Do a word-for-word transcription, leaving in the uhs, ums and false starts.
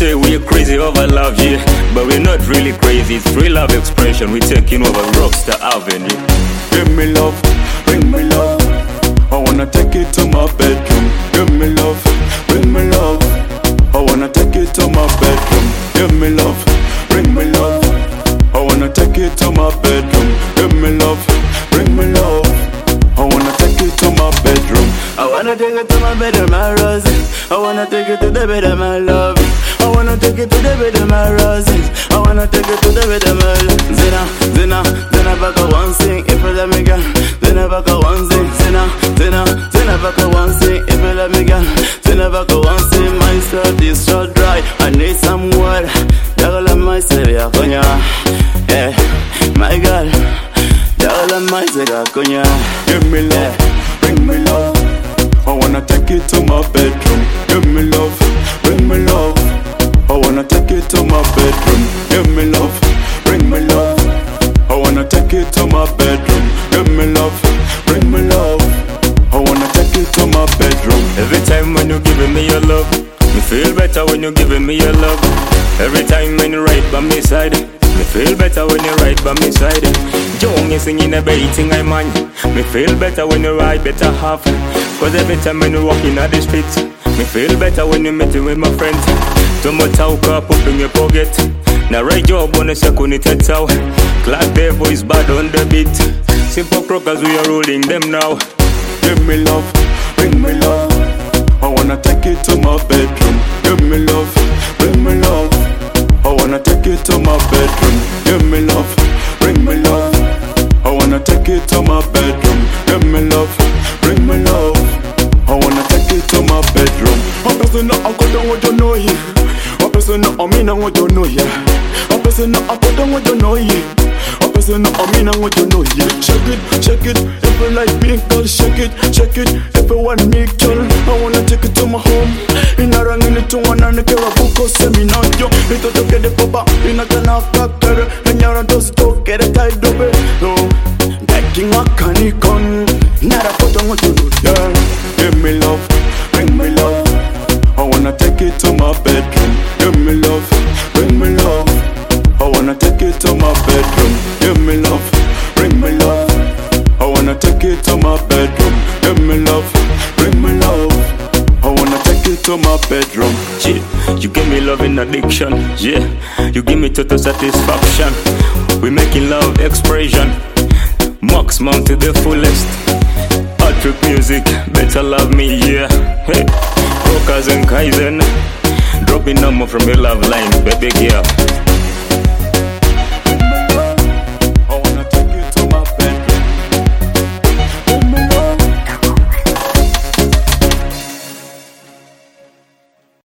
say we're crazy over love, yeah, but we're not really crazy. It's free love expression. We're taking over Rockstar Avenue. Give me love, bring me love. I wanna take it to my bedroom. Give me love, bring me love. I wanna take it to my bedroom. Give me love, bring me love. I wanna take it to my bedroom. Give me love, bring me love. I wanna take it to my bedroom. I wanna take it to my bedroom, my rose. I wanna take it to the bed of my love. I wanna take it to the bed of my roses. I wanna take it to the bed of my love. Zina, zina, zina baka one sing. If you let me go, zina baka one sing. Zina, zina, zina baka one sing. If you let me go, zina baka one sing. My throat is so dry, I need some water. Jagala my seria konya, yeah, my God. Jagala my seria konya. Give me love, bring me love. I wanna take it to my bedroom. Give me love, bring me love. I wanna take it to my bedroom. Give me love, bring me love. I wanna take it to my bedroom. Give me love, bring me love. I wanna take it to my bedroom. Every time when you're giving me your love, me feel better when you're giving me your love. Every time when you're right by my side, me feel better when you're right by my side. Young is singing a baiting I man. Me feel better when you're right, better half. Cause every time when you're walking on the streets, me feel better when you're meeting with my friends. Too much talk up in your pocket. Now right job on the second it heads out. Clap their voice bad on the beat. Simple crockers we are rolling them now. Give me love, bring me love. I wanna take it to my bedroom. Give me love, bring me love. I wanna take it to my bedroom. Give me love, bring me love. I wanna take it to my bedroom. Give me love, bring me love. I wanna take it to my bedroom. A person not a good what you know here. A person not a mean what you know here. A person not a good what you know here. A person not a mean what you know here. Shake it, shake it. If you like me, girl, shake it, shake it. If you want me, girl, I wanna take it to my home. In a rang in it to one and a care of book or seminar. Yo, it to get the papa in a can of cracker. And you're on those to get a tight double. No, that king of canicon. Not a photo what you know, yeah. Give me love, bring me love. I wanna take it to my bedroom. Give me love, bring me love. I wanna take it to my bedroom. Give me love, bring me love. I wanna take it to my bedroom. Give me love, bring me love. I wanna take it to my bedroom. Yeah, you give me love in addiction. Yeah, you give me total satisfaction. We making love expression. Max mount to the fullest. Patrick music, better love me, yeah. Hey, Rockers and Kaizen, dropping number from your love line, baby girl.